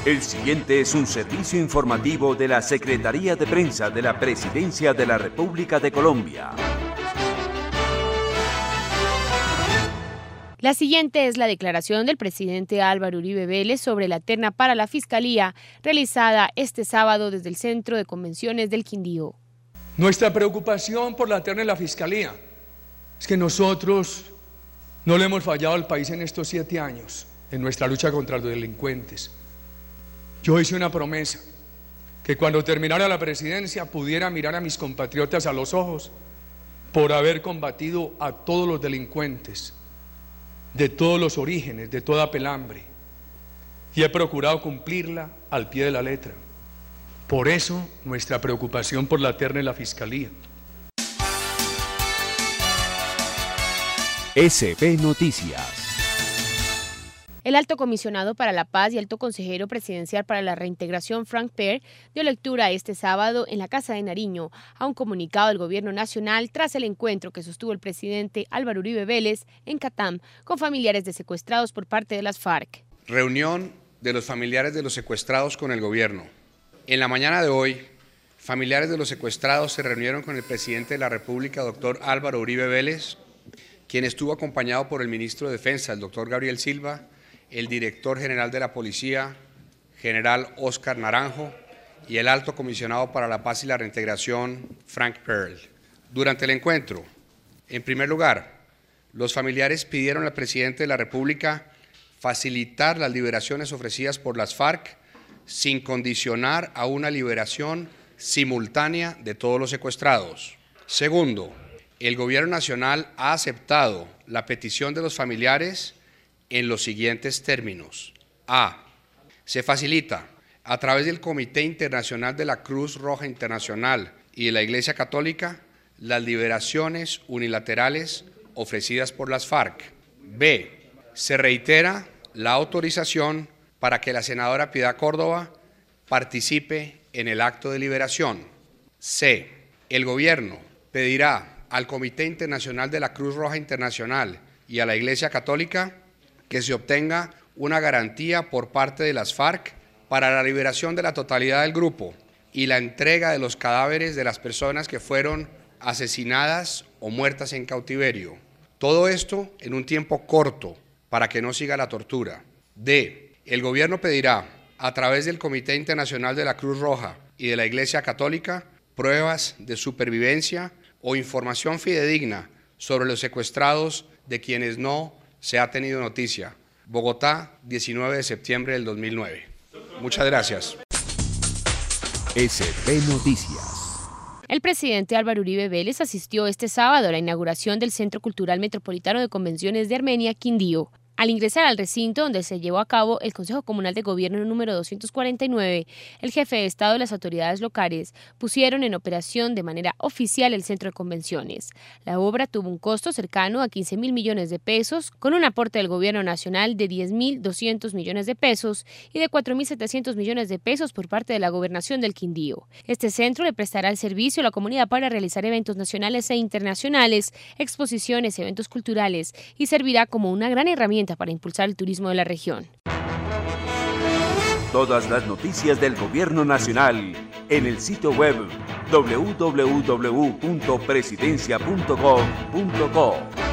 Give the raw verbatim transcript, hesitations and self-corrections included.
El siguiente es un servicio informativo de la Secretaría de Prensa de la Presidencia de la República de Colombia. La siguiente es la declaración del presidente Álvaro Uribe Vélez sobre la terna para la Fiscalía, realizada este sábado desde el Centro de Convenciones del Quindío. Nuestra preocupación por la terna de la Fiscalía es que nosotros no le hemos fallado al país en estos siete años, en nuestra lucha contra los delincuentes. Yo hice una promesa, que cuando terminara la presidencia pudiera mirar a mis compatriotas a los ojos por haber combatido a todos los delincuentes, de todos los orígenes, de toda pelambre, y he procurado cumplirla al pie de la letra. Por eso, nuestra preocupación por la terna de la Fiscalía. S B Noticias. El alto comisionado para la paz y alto consejero presidencial para la reintegración, Frank Perl, dio lectura este sábado en la Casa de Nariño a un comunicado del Gobierno Nacional tras el encuentro que sostuvo el presidente Álvaro Uribe Vélez en Catam con familiares de secuestrados por parte de las FARC. Reunión de los familiares de los secuestrados con el gobierno. En la mañana de hoy, familiares de los secuestrados se reunieron con el presidente de la República, doctor Álvaro Uribe Vélez, quien estuvo acompañado por el ministro de Defensa, el doctor Gabriel Silva, el director general de la Policía, general Óscar Naranjo, y el alto comisionado para la paz y la reintegración, Frank Perl. Durante el encuentro, en primer lugar, los familiares pidieron al presidente de la República facilitar las liberaciones ofrecidas por las FARC sin condicionar a una liberación simultánea de todos los secuestrados. Segundo, el Gobierno Nacional ha aceptado la petición de los familiares en los siguientes términos. A. Se facilita, a través del Comité Internacional de la Cruz Roja Internacional y de la Iglesia Católica, las liberaciones unilaterales ofrecidas por las FARC. B. Se reitera la autorización para que la senadora Piedad Córdoba participe en el acto de liberación. C. El Gobierno pedirá al Comité Internacional de la Cruz Roja Internacional y a la Iglesia Católica que se obtenga una garantía por parte de las FARC para la liberación de la totalidad del grupo y la entrega de los cadáveres de las personas que fueron asesinadas o muertas en cautiverio. Todo esto en un tiempo corto para que no siga la tortura. D. El gobierno pedirá, a través del Comité Internacional de la Cruz Roja y de la Iglesia Católica, pruebas de supervivencia o información fidedigna sobre los secuestrados de quienes no se ha tenido noticia. Bogotá, diecinueve de septiembre del dos mil nueve. Muchas gracias. S B Noticias. El presidente Álvaro Uribe Vélez asistió este sábado a la inauguración del Centro Cultural Metropolitano de Convenciones de Armenia, Quindío. Al ingresar al recinto donde se llevó a cabo el Consejo Comunal de Gobierno número doscientos cuarenta y nueve, el jefe de Estado y las autoridades locales pusieron en operación de manera oficial el Centro de Convenciones. La obra tuvo un costo cercano a quince mil millones de pesos, con un aporte del Gobierno Nacional de diez mil doscientos millones de pesos y de cuatro mil setecientos millones de pesos por parte de la Gobernación del Quindío. Este centro le prestará el servicio a la comunidad para realizar eventos nacionales e internacionales, exposiciones, eventos culturales y servirá como una gran herramienta para impulsar el turismo de la región. Todas las noticias del Gobierno Nacional en el sitio web doble u doble u doble u punto presidencia punto gov punto co.